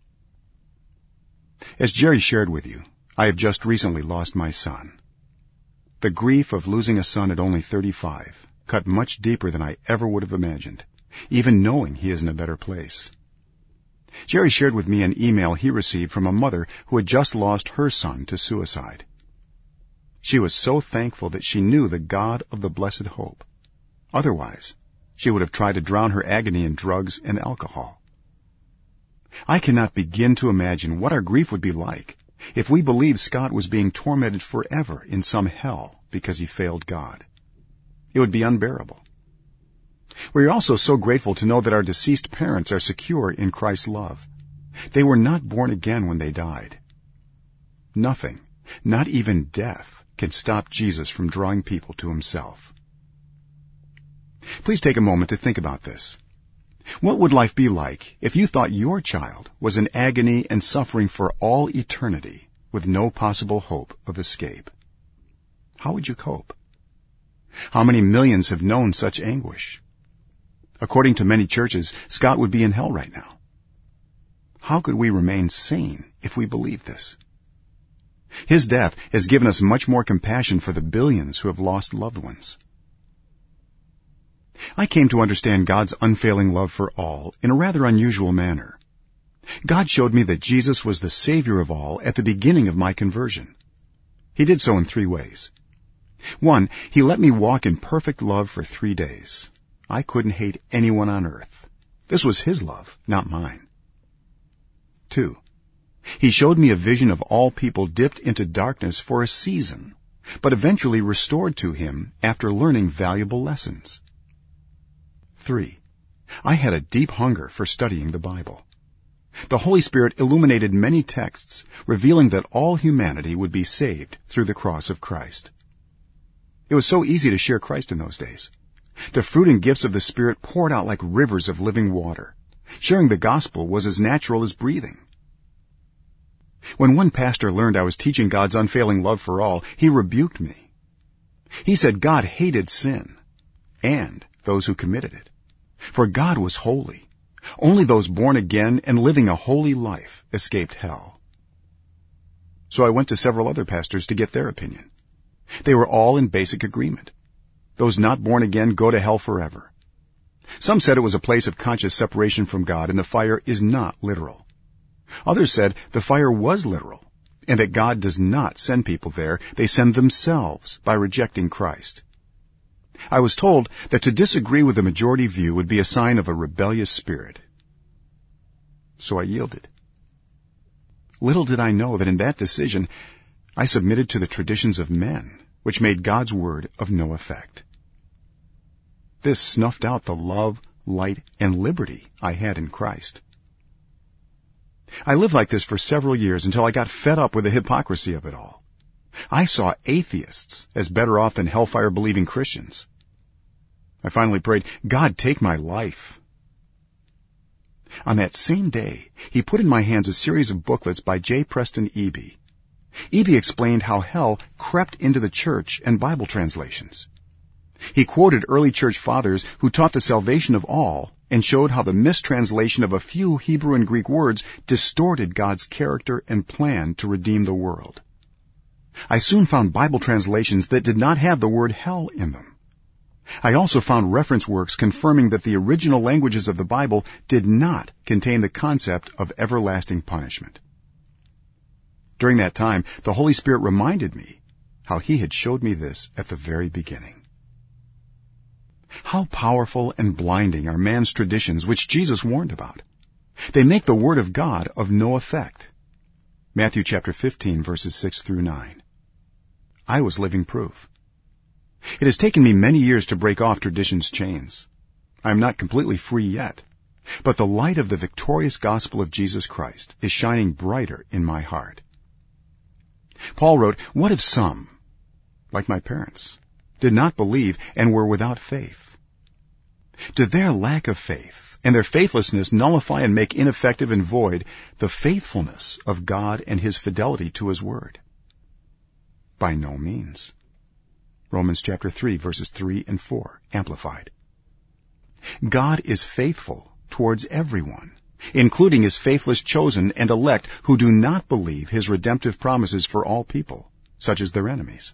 As Jerry shared with you, I have just recently lost my son. The grief of losing a son at only 35 cut much deeper than I ever would have imagined, even knowing he is in a better place. Jerry shared with me an email he received from a mother who had just lost her son to suicide. She was so thankful that she knew the God of the Blessed Hope. Otherwise, she would have tried to drown her agony in drugs and alcohol. I cannot begin to imagine what our grief would be like if we believed Scott was being tormented forever in some hell because he failed God. It would be unbearable. We are also so grateful to know that our deceased parents are secure in Christ's love. They were not born again when they died. Nothing, not even death, can stop Jesus from drawing people to himself. Please take a moment to think about this. What would life be like if you thought your child was in agony and suffering for all eternity with no possible hope of escape? How would you cope? How many millions have known such anguish? According to many churches, Scott would be in hell right now. How could we remain sane if we believed this? His death has given us much more compassion for the billions who have lost loved ones. I came to understand God's unfailing love for all in a rather unusual manner. God showed me that Jesus was the Savior of all at the beginning of my conversion. He did so in 3 ways. 1, he let me walk in perfect love for 3 days. I couldn't hate anyone on earth. This was his love, not mine. 2, he showed me a vision of all people dipped into darkness for a season, but eventually restored to him after learning valuable lessons. 3, I had a deep hunger for studying the Bible. The Holy Spirit illuminated many texts, revealing that all humanity would be saved through the cross of Christ. It was so easy to share Christ in those days. The fruit and gifts of the Spirit poured out like rivers of living water. Sharing the gospel was as natural as breathing. When one pastor learned I was teaching God's unfailing love for all, he rebuked me. He said God hated sin and those who committed it, for God was holy. Only those born again and living a holy life escaped hell. So I went to several other pastors to get their opinion. They were all in basic agreement. Those not born again go to hell forever. Some said it was a place of conscious separation from God and the fire is not literal. Others said the fire was literal and that God does not send people there. They send themselves by rejecting Christ. I was told that to disagree with the majority view would be a sign of a rebellious spirit. So I yielded. Little did I know that in that decision, I submitted to the traditions of men, which made God's word of no effect. This snuffed out the love, light, and liberty I had in Christ. I lived like this for several years until I got fed up with the hypocrisy of it all. I saw atheists as better off than hellfire-believing Christians. I finally prayed, God, take my life. On that same day, he put in my hands a series of booklets by J. Preston Eby. Eby explained how hell crept into the church and Bible translations. He quoted early church fathers who taught the salvation of all and showed how the mistranslation of a few Hebrew and Greek words distorted God's character and plan to redeem the world. I soon found Bible translations that did not have the word hell in them. I also found reference works confirming that the original languages of the Bible did not contain the concept of everlasting punishment. During that time, the Holy Spirit reminded me how he had showed me this at the very beginning. How powerful and blinding are man's traditions, which Jesus warned about. They make the Word of God of no effect. Matthew chapter 15, verses 6 through 9. I was living proof. It has taken me many years to break off tradition's chains. I am not completely free yet, but the light of the victorious gospel of Jesus Christ is shining brighter in my heart. Paul wrote, "What if some, like my parents, did not believe and were without faith? Did their lack of faith and their faithlessness nullify and make ineffective and void the faithfulness of God and his fidelity to his word? By no means." Romans chapter 3, verses 3 and 4, Amplified. God is faithful towards everyone, including his faithless chosen and elect who do not believe his redemptive promises for all people, such as their enemies.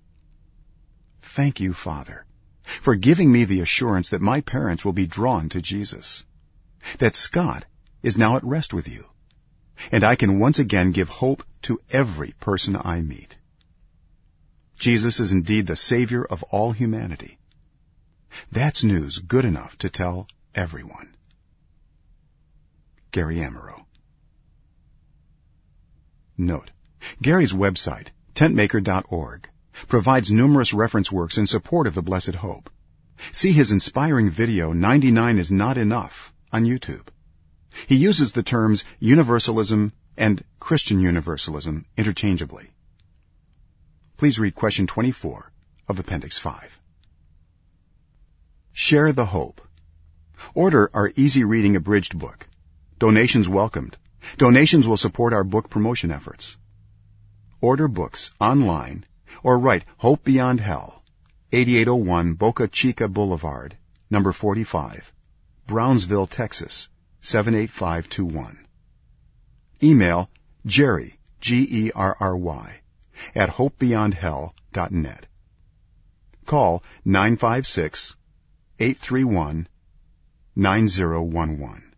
Thank you, Father, for giving me the assurance that my parents will be drawn to Jesus, that Scott is now at rest with you, and I can once again give hope to every person I meet. Jesus is indeed the Savior of all humanity. That's news good enough to tell everyone. Gary Amaro. Note: Gary's website, tentmaker.org, provides numerous reference works in support of the Blessed Hope. See his inspiring video, 99 is Not Enough, on YouTube. He uses the terms universalism and Christian universalism interchangeably. Please read question 24 of Appendix 5. Share the Hope. Order our easy-reading abridged book. Donations welcomed. Donations will support our book promotion efforts. Order books online or write Hope Beyond Hell, 8801 Boca Chica Boulevard, number 45, Brownsville, Texas, 78521. Email Jerry, Gerry, at hopebeyondhell.net. Call 956-831-9011.